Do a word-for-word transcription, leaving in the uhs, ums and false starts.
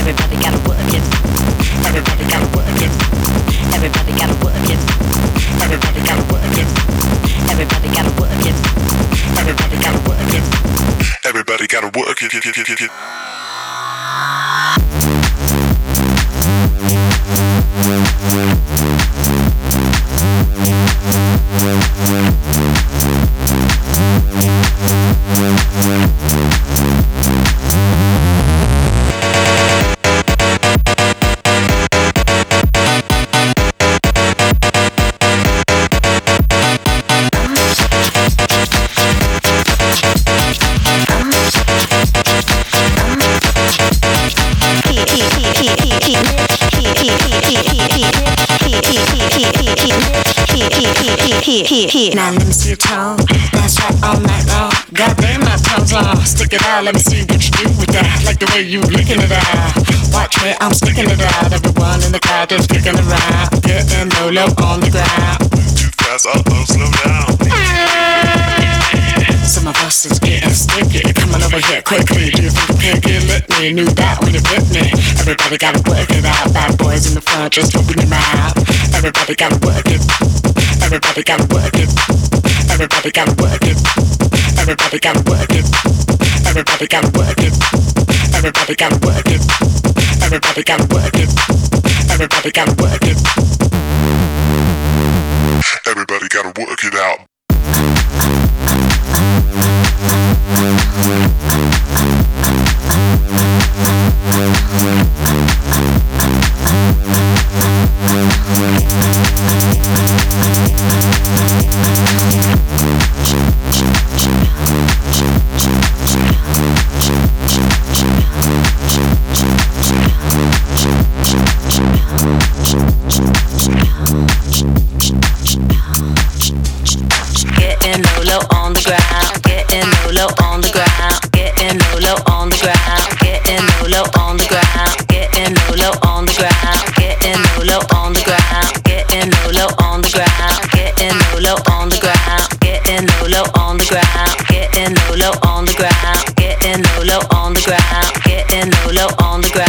Everybody gotta work it. Everybody gotta work it. Everybody gotta work it. Everybody gotta work it. Everybody gotta work it. Everybody gotta work it. Everybody gotta work it. Now let me see your tongue. That's right, all night long. Goddamn, my tongue's long. Stick it out, let me see what you do with that. Like the way you licking it out. Watch me, I'm sticking it out. Everyone in the crowd just kicking around. Getting low, low on the ground. Too fast, uh-oh, slow down. Some of us is getting sticky. Coming over here quickly. Do you think you can't get lit me? Knew that when you bit me. Everybody gotta work it out. Bad boys in the front, just open your mouth. Everybody gotta work it. Everybody gotta work it. Everybody gotta work it. Everybody gotta work it. Everybody gotta work it. Everybody gotta work it. Everybody gotta work it. Everybody gotta work it. Everybody gotta work it out. Getting low, low on the ground. Getting low, low on the ground. Getting low, low on the ground. Getting low, low on the ground. Getting low, low on the ground. Getting low, low on the ground. Getting low, low on the ground. Getting low, low on the ground. Getting low, low on the ground. Getting low, low on the ground. Getting low, low on the ground. Getting low, low on the ground.